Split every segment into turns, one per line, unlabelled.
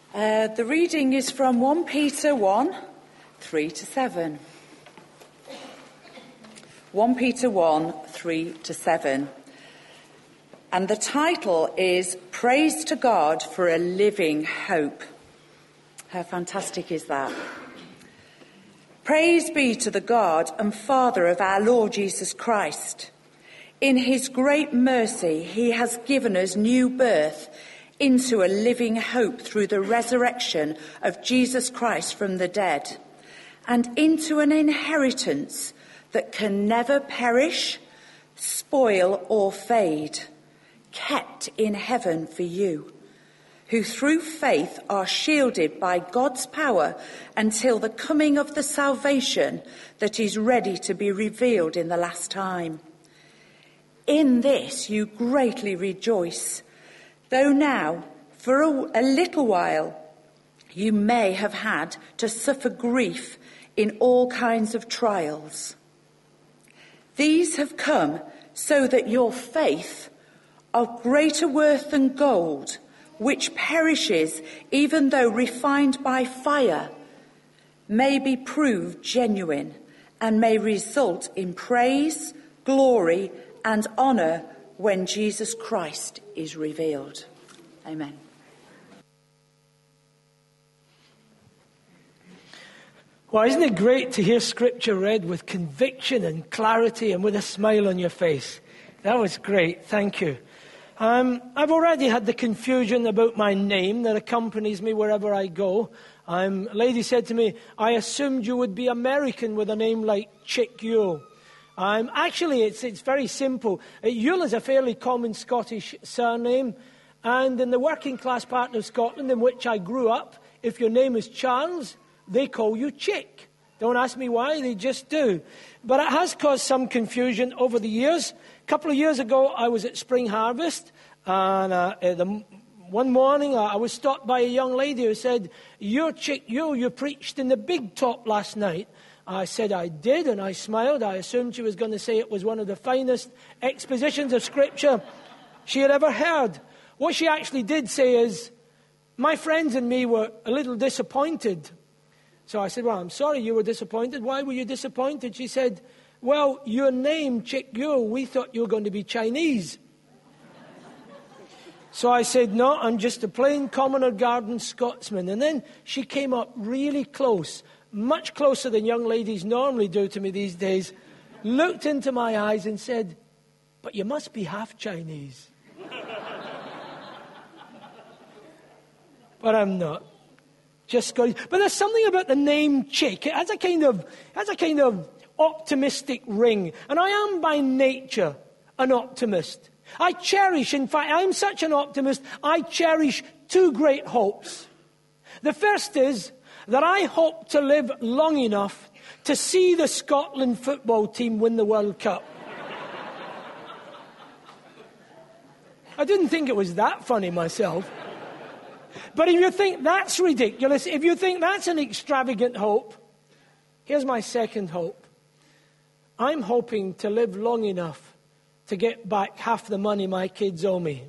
The reading is from 1 Peter 1, 3-7. 1 Peter 1, 3-7. And the title is Praise to God for a Living Hope. How fantastic is that? Praise be to the God and Father of our Lord Jesus Christ. In his great mercy, he has given us new birth into a living hope through the resurrection of Jesus Christ from the dead, and into an inheritance that can never perish, spoil, or fade, kept in heaven for you, who through faith are shielded by God's power until the coming of the salvation that is ready to be revealed in the last time. In this you greatly rejoice, though now, for a little while, you may have had to suffer grief in all kinds of trials. These have come so that your faith, of greater worth than gold, which perishes even though refined by fire, may be proved genuine and may result in praise, glory, and honour when Jesus Christ is revealed. Amen.
Well, isn't it great to hear Scripture read with conviction and clarity and with a smile on your face? That was great. Thank you. I've already had the confusion about my name that accompanies me wherever I go. A lady said to me, I assumed you would be American with a name like Chick Yule. Actually, it's very simple. Yule is a fairly common Scottish surname. And in the working class part of Scotland in which I grew up, if your name is Charles, they call you Chick. Don't ask me why, they just do. But it has caused some confusion over the years. A couple of years ago, I was at Spring Harvest. And one morning, I was stopped by a young lady who said, you're Chick Yule, you preached in the Big Top last night. I said I did, and I smiled. I assumed she was going to say it was one of the finest expositions of Scripture she had ever heard. What she actually did say is, my friends and me were a little disappointed. So I said, well, I'm sorry you were disappointed. Why were you disappointed? She said, well, your name, Chick Yule, we thought you were going to be Chinese. So I said, no, I'm just a plain commoner garden Scotsman. And then she came up really close, much closer than young ladies normally do to me these days, looked into my eyes and said, but you must be half Chinese. But I'm not. Just Scottish. But there's something about the name Chick. It has a kind of optimistic ring. And I am by nature an optimist. I cherish, in fact, I'm such an optimist, I cherish two great hopes. The first is that I hope to live long enough to see the Scotland football team win the World Cup. I didn't think it was that funny myself. But if you think that's ridiculous, if you think that's an extravagant hope, here's my second hope. I'm hoping to live long enough to get back half the money my kids owe me.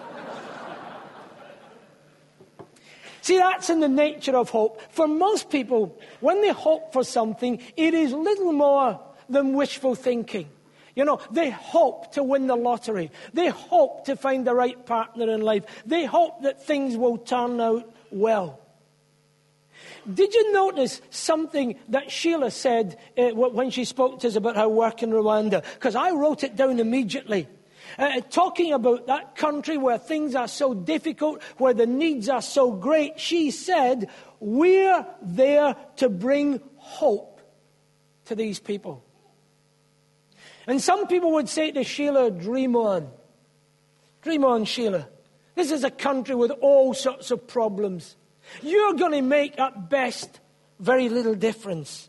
See, that's in the nature of hope. For most people, when they hope for something, it is little more than wishful thinking. You know, they hope to win the lottery. They hope to find the right partner in life. They hope that things will turn out well. Did you notice something that Sheila said when she spoke to us about her work in Rwanda? Because I wrote it down immediately. Talking about that country where things are so difficult, where the needs are so great, she said, we're there to bring hope to these people. And some people would say to Sheila, dream on. Dream on, Sheila. This is a country with all sorts of problems. You're going to make, at best, very little difference.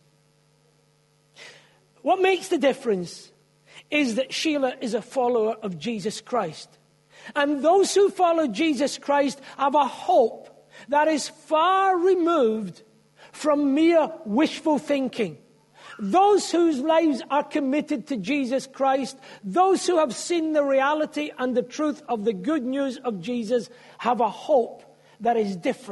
What makes the difference is that Sheila is a follower of Jesus Christ. And those who follow Jesus Christ have a hope that is far removed from mere wishful thinking. Those whose lives are committed to Jesus Christ, those who have seen the reality and the truth of the good news of Jesus, have a hope that is different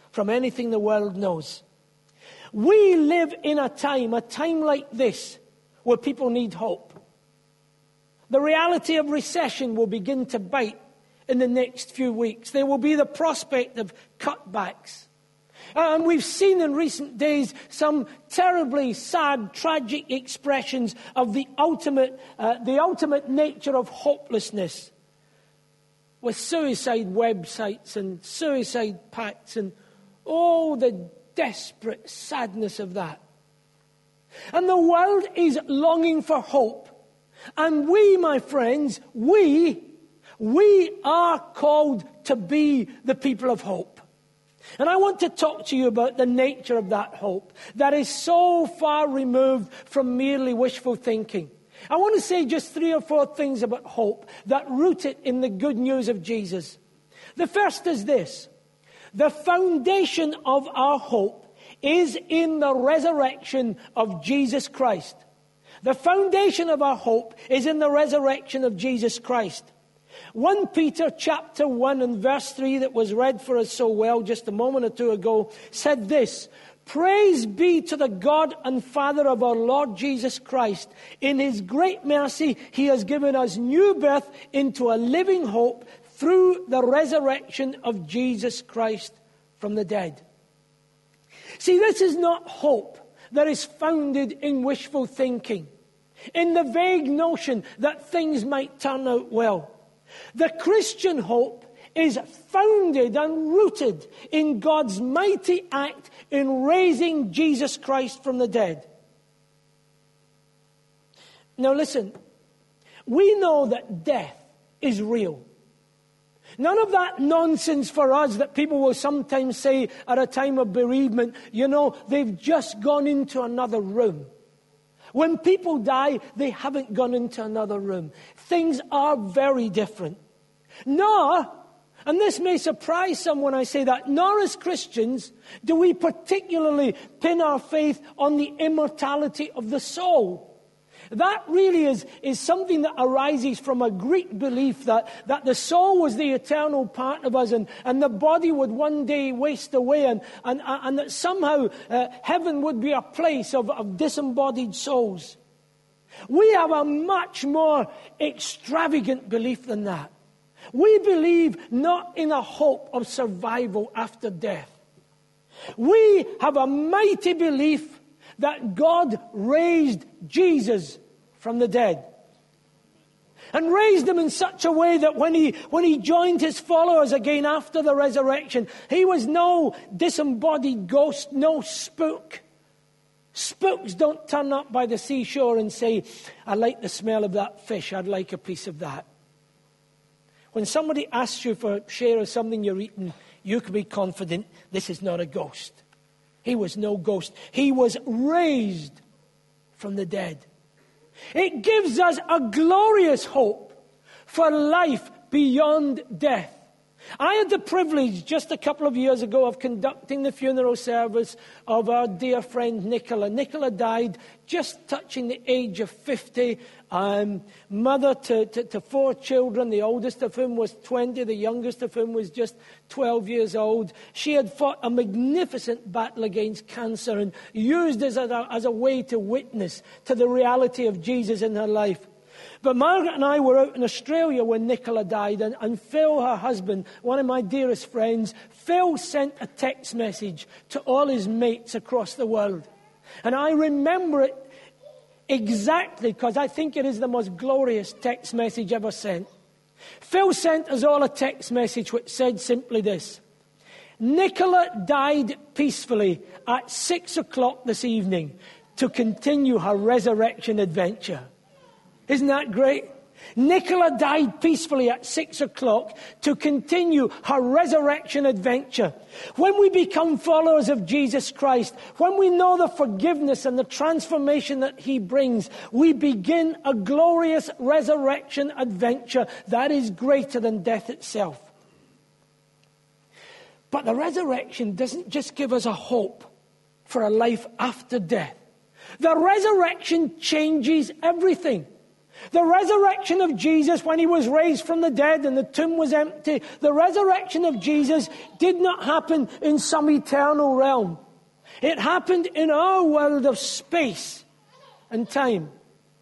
from anything the world knows. We live in a time like this, where people need hope. The reality of recession will begin to bite in the next few weeks. There will be the prospect of cutbacks. And we've seen in recent days some terribly sad, tragic expressions of the ultimate nature of hopelessness, with suicide websites and suicide pacts and the desperate sadness of that. And the world is longing for hope. And we, my friends, we are called to be the people of hope. And I want to talk to you about the nature of that hope that is so far removed from merely wishful thinking. I want to say just 3 or 4 things about hope that root it in the good news of Jesus. The first is this: the foundation of our hope is in the resurrection of Jesus Christ. The foundation of our hope is in the resurrection of Jesus Christ. 1 Peter chapter 1 and verse 3 that was read for us so well just a moment or two ago said this: "Praise be to the God and Father of our Lord Jesus Christ. In his great mercy, he has given us new birth into a living hope through the resurrection of Jesus Christ from the dead." See, this is not hope that is founded in wishful thinking, in the vague notion that things might turn out well. The Christian hope is founded and rooted in God's mighty act in raising Jesus Christ from the dead. Now listen, we know that death is real. None of that nonsense for us that people will sometimes say at a time of bereavement, they've just gone into another room. When people die, they haven't gone into another room. Things are very different. Nor, and this may surprise some when I say that, nor as Christians do we particularly pin our faith on the immortality of the soul. That really is something that arises from a Greek belief that the soul was the eternal part of us and the body would one day waste away and that somehow heaven would be a place of disembodied souls. We have a much more extravagant belief than that. We believe not in a hope of survival after death. We have a mighty belief that God raised Jesus from the dead. And raised him in such a way that when he joined his followers again after the resurrection, he was no disembodied ghost, no spook. Spooks don't turn up by the seashore and say, "I like the smell of that fish, I'd like a piece of that." When somebody asks you for a share of something you're eating, you can be confident this is not a ghost. He was no ghost. He was raised from the dead. It gives us a glorious hope for life beyond death. I had the privilege just a couple of years ago of conducting the funeral service of our dear friend Nicola. Nicola died just touching the age of 50, mother to 4 children, the oldest of whom was 20, the youngest of whom was just 12 years old. She had fought a magnificent battle against cancer and used this as a way to witness to the reality of Jesus in her life. But Margaret and I were out in Australia when Nicola died, and Phil, her husband, one of my dearest friends, Phil sent a text message to all his mates across the world. And I remember it exactly because I think it is the most glorious text message ever sent. Phil sent us all a text message which said simply this: "Nicola died peacefully at 6 o'clock this evening to continue her resurrection adventure." Isn't that great? Nicola died peacefully at 6 o'clock to continue her resurrection adventure. When we become followers of Jesus Christ, when we know the forgiveness and the transformation that he brings, we begin a glorious resurrection adventure that is greater than death itself. But the resurrection doesn't just give us a hope for a life after death. The resurrection changes everything. The resurrection of Jesus, when he was raised from the dead and the tomb was empty, the resurrection of Jesus did not happen in some eternal realm. It happened in our world of space and time.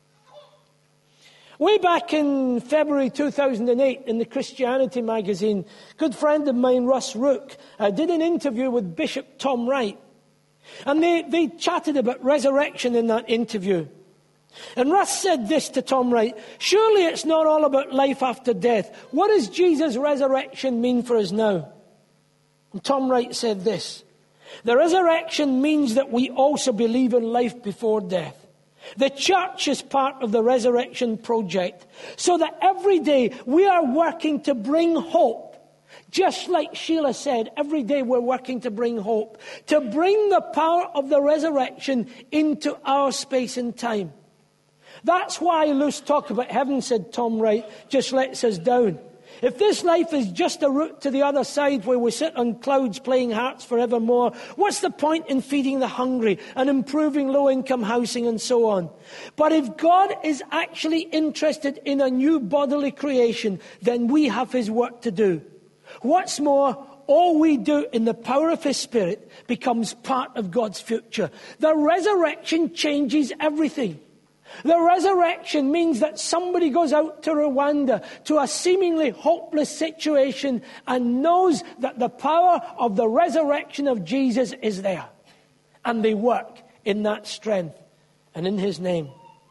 Way back in February 2008 in the Christianity magazine, a good friend of mine, Russ Rook, did an interview with Bishop Tom Wright. And they chatted about resurrection in that interview. And Russ said this to Tom Wright: surely it's not all about life after death. What does Jesus' resurrection mean for us now? And Tom Wright said this: the resurrection means that we also believe in life before death. The church is part of the resurrection project, so that every day we are working to bring hope. Just like Sheila said, every day we're working to bring hope, to bring the power of the resurrection into our space and time. That's why loose talk about heaven, said Tom Wright, just lets us down. If this life is just a route to the other side where we sit on clouds playing hearts forevermore, what's the point in feeding the hungry and improving low-income housing and so on? But if God is actually interested in a new bodily creation, then we have his work to do. What's more, all we do in the power of his Spirit becomes part of God's future. The resurrection changes everything. The resurrection means that somebody goes out to Rwanda, to a seemingly hopeless situation, and knows that the power of the resurrection of Jesus is there. And they work in that strength and in his name.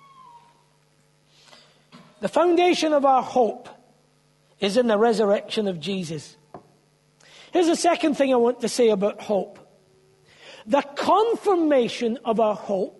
The foundation of our hope is in the resurrection of Jesus. Here's the second thing I want to say about hope. The confirmation of our hope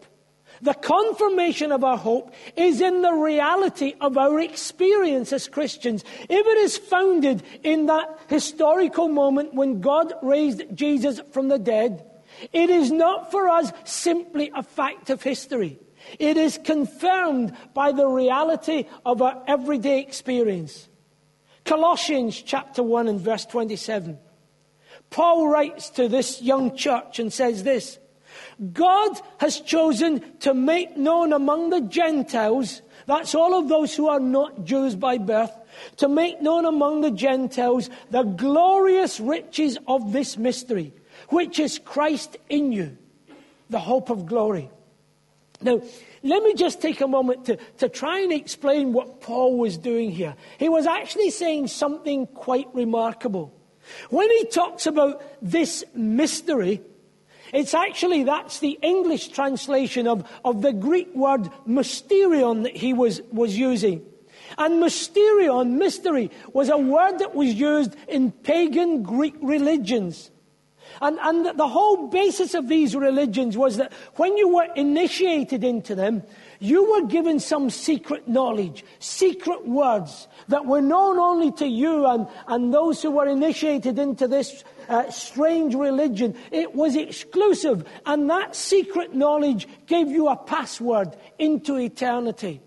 is in the reality of our experience as Christians. If it is founded in that historical moment when God raised Jesus from the dead, it is not for us simply a fact of history. It is confirmed by the reality of our everyday experience. Colossians chapter 1 and verse 27. Paul writes to this young church and says this: God has chosen to make known among the Gentiles, that's all of those who are not Jews by birth, to make known among the Gentiles the glorious riches of this mystery, which is Christ in you, the hope of glory. Now, let me just take a moment to try and explain what Paul was doing here. He was actually saying something quite remarkable. When he talks about this mystery, it's actually, that's the English translation of the Greek word mysterion that he was using. And mysterion, mystery, was a word that was used in pagan Greek religions. And the whole basis of these religions was that when you were initiated into them, you were given some secret knowledge, secret words that were known only to you and those who were initiated into this strange religion. It was exclusive, and that secret knowledge gave you a password into eternity.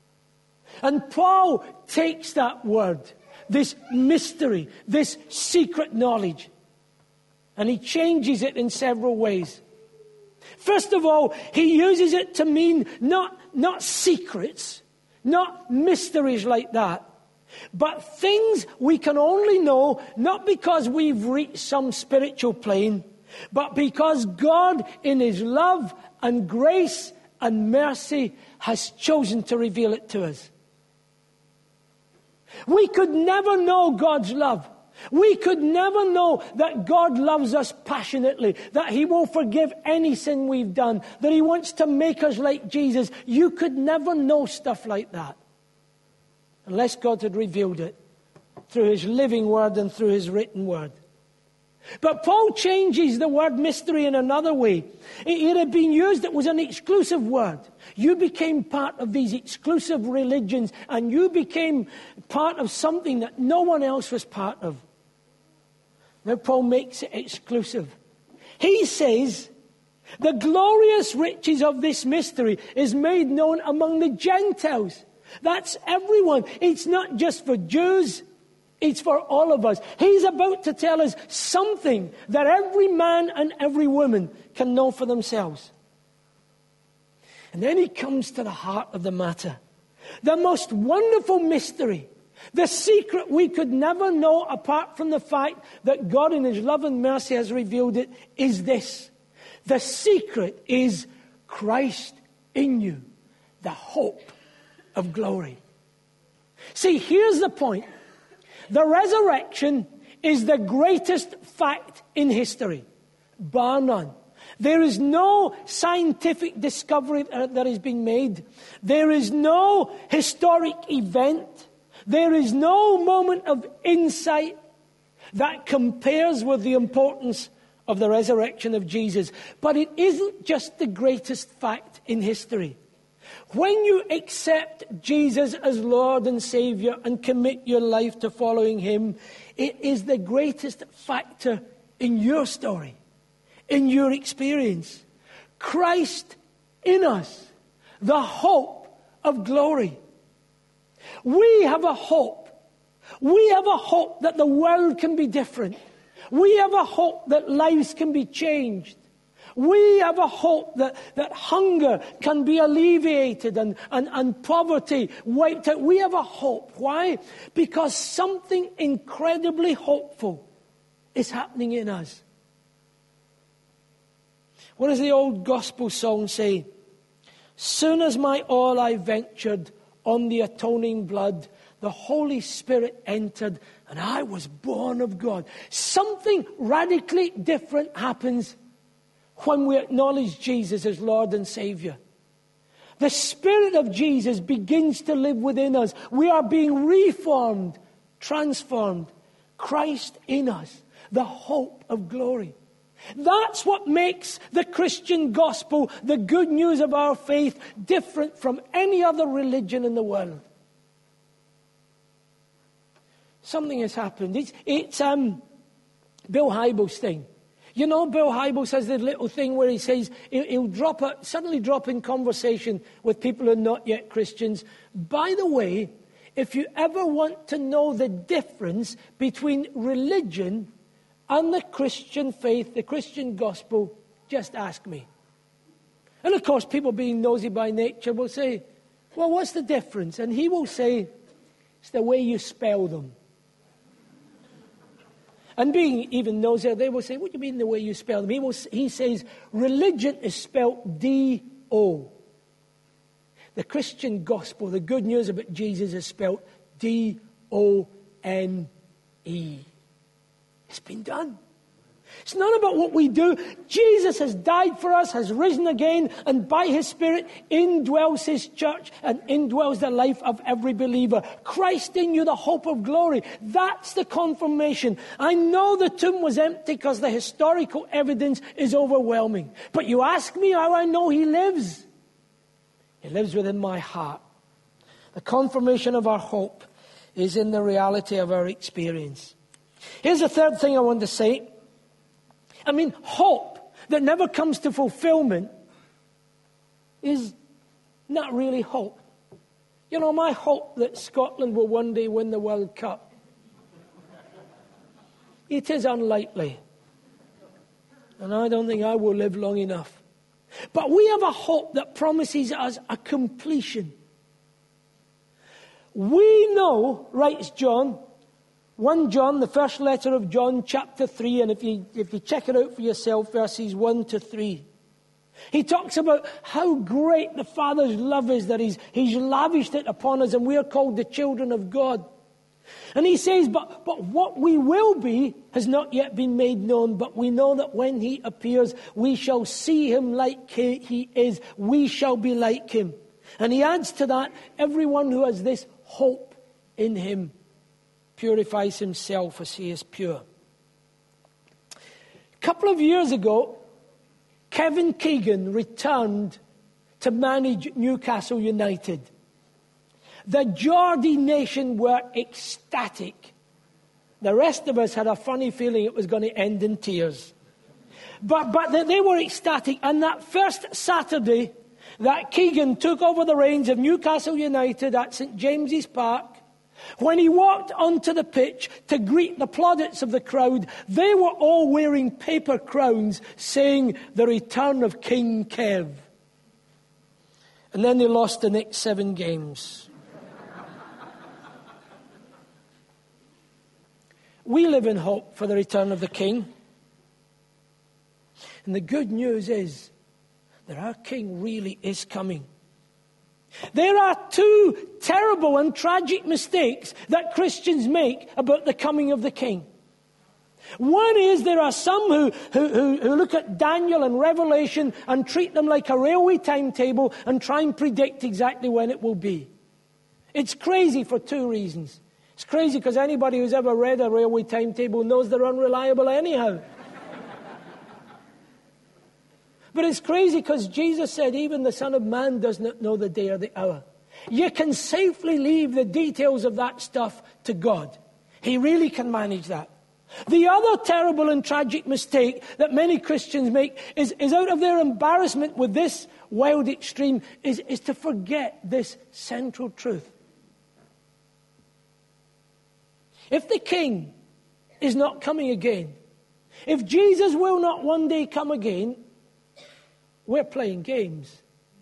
And Paul takes that word, this mystery, this secret knowledge, and he changes it in several ways. First of all, he uses it to mean not secrets, not mysteries like that, but things we can only know not because we've reached some spiritual plane, but because God in his love and grace and mercy has chosen to reveal it to us. We could never know God's love. We could never know that God loves us passionately, that he will forgive any sin we've done, that he wants to make us like Jesus. You could never know stuff like that unless God had revealed it through his living word and through his written word. But Paul changes the word mystery in another way. It had been used, it was an exclusive word. You became part of these exclusive religions, and you became part of something that no one else was part of. Now Paul makes it exclusive. He says, the glorious riches of this mystery is made known among the Gentiles. That's everyone. It's not just for Jews. It's for all of us. He's about to tell us something that every man and every woman can know for themselves. And then he comes to the heart of the matter. The most wonderful mystery, the secret we could never know apart from the fact that God in his love and mercy has revealed it, is this. The secret is Christ in you, the hope of glory. See, here's the point. The resurrection is the greatest fact in history, bar none. There is no scientific discovery that is being made. There is no historic event. There is no moment of insight that compares with the importance of the resurrection of Jesus. But it isn't just the greatest fact in history. When you accept Jesus as Lord and Savior and commit your life to following him, it is the greatest factor in your story, in your experience. Christ in us, the hope of glory. We have a hope. We have a hope that the world can be different. We have a hope that lives can be changed. We have a hope that hunger can be alleviated and poverty wiped out. We have a hope. Why? Because something incredibly hopeful is happening in us. What does the old gospel song say? Soon as my all I ventured on the atoning blood, the Holy Spirit entered and I was born of God. Something radically different happens when we acknowledge Jesus as Lord and Savior. The Spirit of Jesus begins to live within us. We are being reformed, transformed. Christ in us, the hope of glory. That's what makes the Christian gospel, the good news of our faith, different from any other religion in the world. Something has happened. It's Bill Hybels' thing. You know, Bill Hybels has this little thing where he says he'll suddenly drop in conversation with people who are not yet Christians. By the way, if you ever want to know the difference between religion and the Christian faith, the Christian gospel, just ask me. And of course, people being nosy by nature will say, well, what's the difference? And he will say, it's the way you spell them. And being even nosier, they will say, what do you mean the way you spell them? He says, religion is spelled D-O. The Christian gospel, the good news about Jesus, is spelled D-O-N-E. It's been done. It's not about what we do. Jesus has died for us, has risen again, and by his Spirit indwells his church and indwells the life of every believer. Christ in you, the hope of glory. That's the confirmation. I know the tomb was empty because the historical evidence is overwhelming. But you ask me how I know he lives. He lives within my heart. The confirmation of our hope is in the reality of our experience. Here's the third thing I want to say. I mean, hope that never comes to fulfillment is not really hope. You know, my hope that Scotland will one day win the World Cup, it is unlikely. And I don't think I will live long enough. But we have a hope that promises us a completion. We know, writes John, 1 John, the first letter of John, chapter 3, and if you check it out for yourself, verses 1 to 3. He talks about how great the Father's love is, that he's lavished it upon us, and we are called the children of God. And he says, but what we will be has not yet been made known, but we know that when he appears, we shall see him like he is. We shall be like him. And he adds to that, everyone who has this hope in him purifies himself as he is pure. A couple of years ago, Kevin Keegan returned to manage Newcastle United. The Geordie nation were ecstatic. The rest of us had a funny feeling it was going to end in tears. But they were ecstatic. And that first Saturday that Keegan took over the reins of Newcastle United at St James's Park, when he walked onto the pitch to greet the plaudits of the crowd, they were all wearing paper crowns saying the return of King Kev. And then they lost the next 7 games. We live in hope for the return of the King. And the good news is that our King really is coming. There are two terrible and tragic mistakes that Christians make about the coming of the King. One is there are some who look at Daniel and Revelation and treat them like a railway timetable and try and predict exactly when it will be. It's crazy for two reasons. It's crazy because anybody who's ever read a railway timetable knows they're unreliable anyhow. But it's crazy because Jesus said even the Son of Man does not know the day or the hour. You can safely leave the details of that stuff to God. He really can manage that. The other terrible and tragic mistake that many Christians make is out of their embarrassment with this wild extreme is to forget this central truth. If the King is not coming again, if Jesus will not one day come again, we're playing games.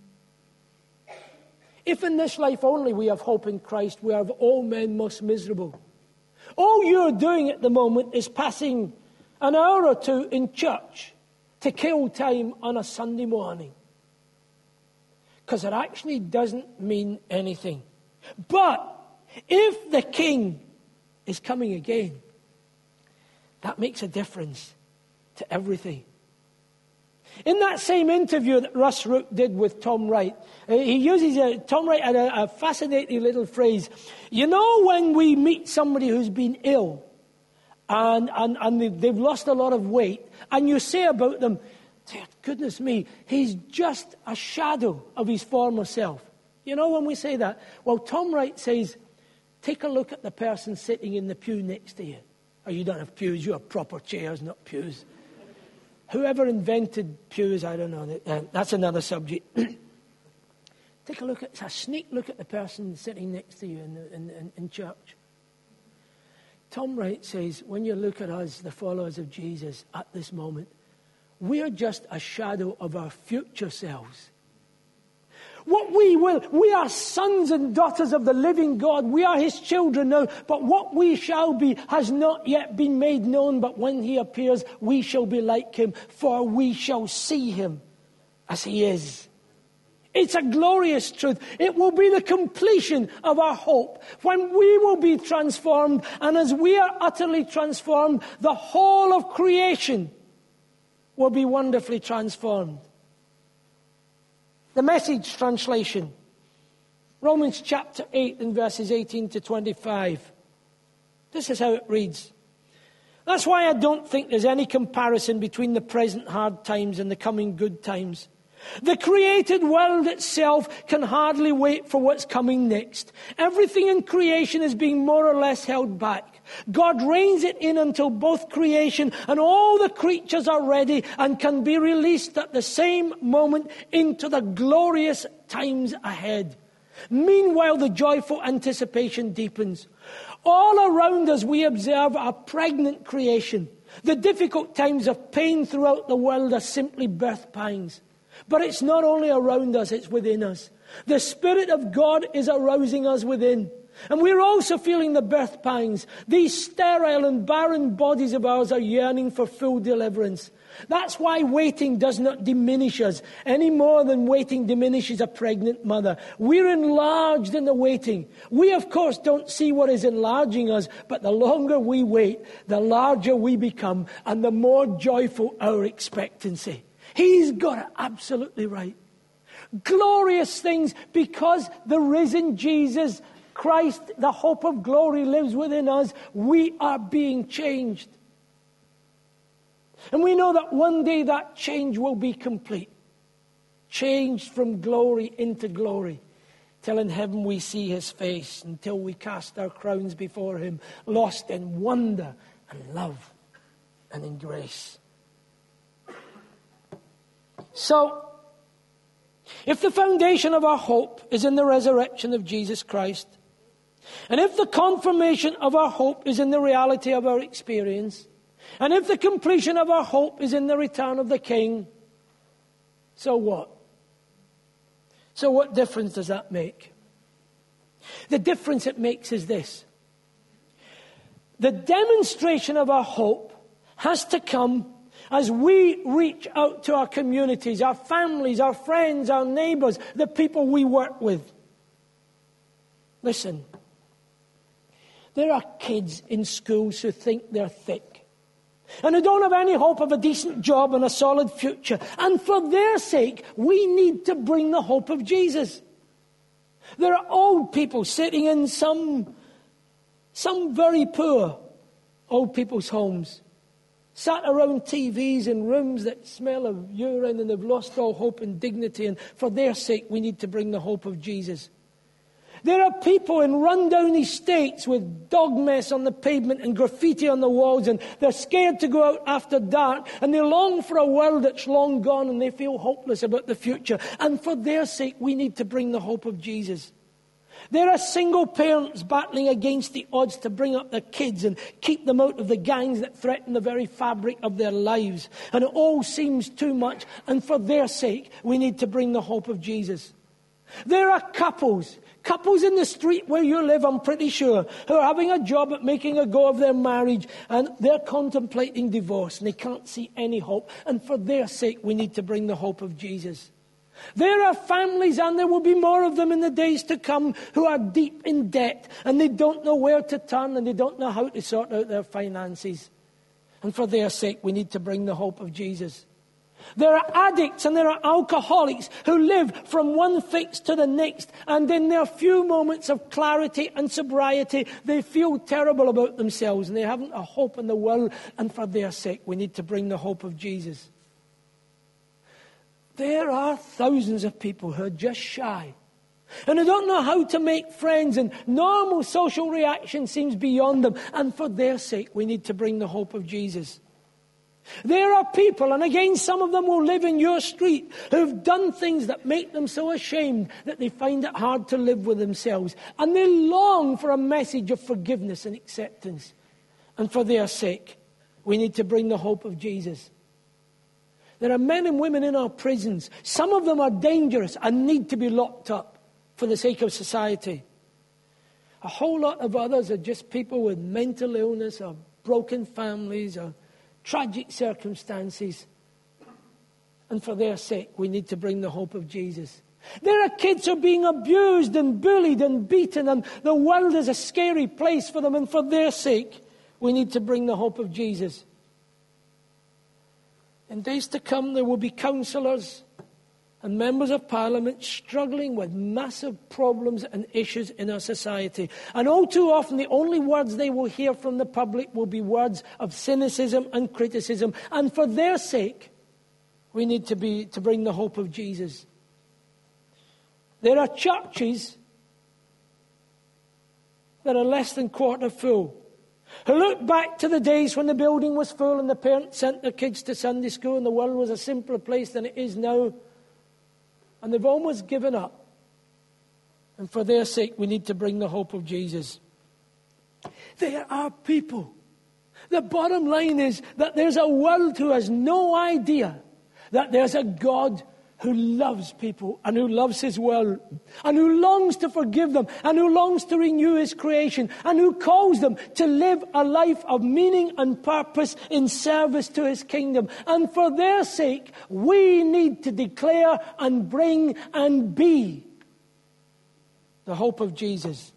If in this life only we have hope in Christ, we are of all men most miserable. All you're doing at the moment is passing an hour or two in church to kill time on a Sunday morning. Because it actually doesn't mean anything. But if the King is coming again, that makes a difference to everything. In that same interview that Russ Root did with Tom Wright, Tom Wright had a fascinating little phrase. You know when we meet somebody who's been ill and they've lost a lot of weight, and you say about them, goodness me, he's just a shadow of his former self. You know when we say that? Well, Tom Wright says, take a look at the person sitting in the pew next to you. Oh, you don't have pews, you have proper chairs, not pews. Whoever invented pews, I don't know. That's another subject. Take a sneak look at the person sitting next to you in church. Tom Wright says, when you look at us, the followers of Jesus, at this moment, we are just a shadow of our future selves. We are sons and daughters of the living God. We are his children now. But what we shall be has not yet been made known. But when he appears, we shall be like him, for we shall see him as he is. It's a glorious truth. It will be the completion of our hope when we will be transformed. And as we are utterly transformed, the whole of creation will be wonderfully transformed. The Message translation, Romans chapter 8 and verses 18 to 25. This is how it reads. That's why I don't think there's any comparison between the present hard times and the coming good times. The created world itself can hardly wait for what's coming next. Everything in creation is being more or less held back. God reins it in until both creation and all the creatures are ready and can be released at the same moment into the glorious times ahead. Meanwhile, the joyful anticipation deepens. All around us we observe a pregnant creation. The difficult times of pain throughout the world are simply birth pangs. But it's not only around us, it's within us. The Spirit of God is arousing us within. And we're also feeling the birth pangs. These sterile and barren bodies of ours are yearning for full deliverance. That's why waiting does not diminish us any more than waiting diminishes a pregnant mother. We're enlarged in the waiting. We, of course, don't see what is enlarging us, but the longer we wait, the larger we become and the more joyful our expectancy. He's got it absolutely right. Glorious things because the risen Jesus Christ, the hope of glory, lives within us. We are being changed. And we know that one day that change will be complete. Changed from glory into glory. Till in heaven we see his face. Until we cast our crowns before him. Lost in wonder and love and in grace. So, if the foundation of our hope is in the resurrection of Jesus Christ, and if the confirmation of our hope is in the reality of our experience, and if the completion of our hope is in the return of the King, so what? So what difference does that make? The difference it makes is this. The demonstration of our hope has to come as we reach out to our communities, our families, our friends, our neighbors, the people we work with. Listen, there are kids in schools who think they're thick and who don't have any hope of a decent job and a solid future. And for their sake, we need to bring the hope of Jesus. There are old people sitting in some very poor old people's homes, sat around TVs in rooms that smell of urine, and they've lost all hope and dignity. And for their sake, we need to bring the hope of Jesus. There are people in rundown estates with dog mess on the pavement and graffiti on the walls, and they're scared to go out after dark, and they long for a world that's long gone, and they feel hopeless about the future. And for their sake, we need to bring the hope of Jesus. There are single parents battling against the odds to bring up their kids and keep them out of the gangs that threaten the very fabric of their lives. And it all seems too much, and for their sake, we need to bring the hope of Jesus. There are couples in the street where you live, I'm pretty sure, who are having a job at making a go of their marriage, and they're contemplating divorce, and they can't see any hope. And for their sake, we need to bring the hope of Jesus. There are families, and there will be more of them in the days to come, who are deep in debt, and they don't know where to turn, and they don't know how to sort out their finances. And for their sake, we need to bring the hope of Jesus. There are addicts and there are alcoholics who live from one fix to the next, and in their few moments of clarity and sobriety, they feel terrible about themselves, and they haven't a hope in the world. And for their sake, we need to bring the hope of Jesus. There are thousands of people who are just shy, and who don't know how to make friends, and normal social reaction seems beyond them. And for their sake, we need to bring the hope of Jesus. There are people, and again some of them will live in your street, who've done things that make them so ashamed that they find it hard to live with themselves. And they long for a message of forgiveness and acceptance. And for their sake, we need to bring the hope of Jesus. There are men and women in our prisons. Some of them are dangerous and need to be locked up for the sake of society. A whole lot of others are just people with mental illness or broken families or tragic circumstances. And for their sake, we need to bring the hope of Jesus. There are kids who are being abused and bullied and beaten, and the world is a scary place for them. And for their sake, we need to bring the hope of Jesus. In days to come, there will be councillors and members of parliament struggling with massive problems and issues in our society. And all too often, the only words they will hear from the public will be words of cynicism and criticism. And for their sake, we need to bring the hope of Jesus. There are churches that are less than quarter full, who look back to the days when the building was full and the parents sent their kids to Sunday school and the world was a simpler place than it is now. And they've almost given up. And for their sake, we need to bring the hope of Jesus. There are people. The bottom line is that there's a world who has no idea that there's a God who loves people and who loves his world and who longs to forgive them and who longs to renew his creation and who calls them to live a life of meaning and purpose in service to his kingdom. And for their sake, we need to declare and bring and be the hope of Jesus.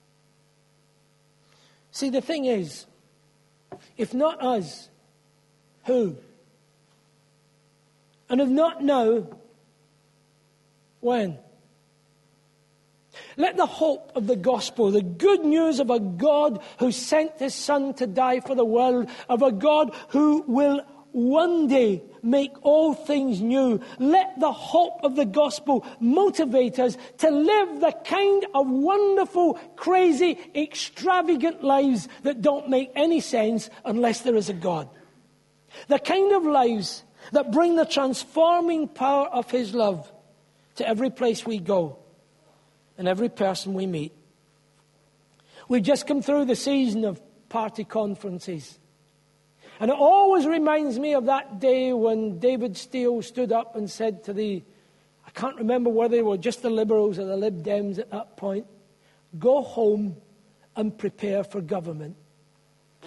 See, the thing is, if not us, who? And if not now, when? Let the hope of the gospel, the good news of a God who sent his Son to die for the world, of a God who will one day make all things new, let the hope of the gospel motivate us to live the kind of wonderful, crazy, extravagant lives that don't make any sense unless there is a God. The kind of lives that bring the transforming power of his love to every place we go and every person we meet. We've just come through the season of party conferences. And it always reminds me of that day when David Steele stood up and said to I can't remember whether they were just the Liberals or the Lib Dems at that point, go home and prepare for government.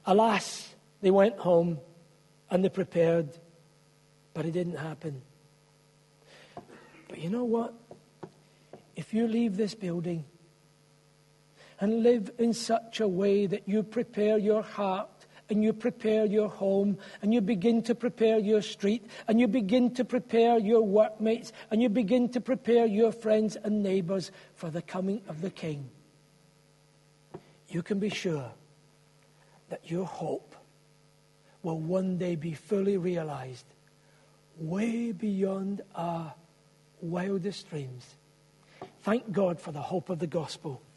Alas, they went home and they prepared, but it didn't happen. But you know what? If you leave this building and live in such a way that you prepare your heart and you prepare your home and you begin to prepare your street and you begin to prepare your workmates and you begin to prepare your friends and neighbors for the coming of the King, you can be sure that your hope will one day be fully realized, way beyond our wildest dreams. Thank God for the hope of the gospel.